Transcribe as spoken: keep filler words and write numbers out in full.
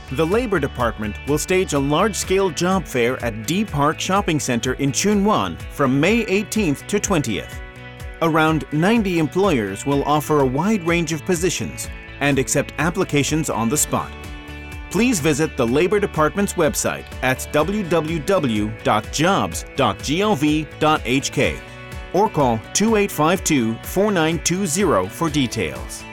The Labor Department will stage a large-scale job fair at D Park Shopping Center in Chun Wan from May eighteenth to twentieth. Around ninety employers will offer a wide range of positions and accept applications on the spot. Please visit the Labor Department's website at w w w dot jobs dot gov dot h k or call two eight five two, four nine two zero for details.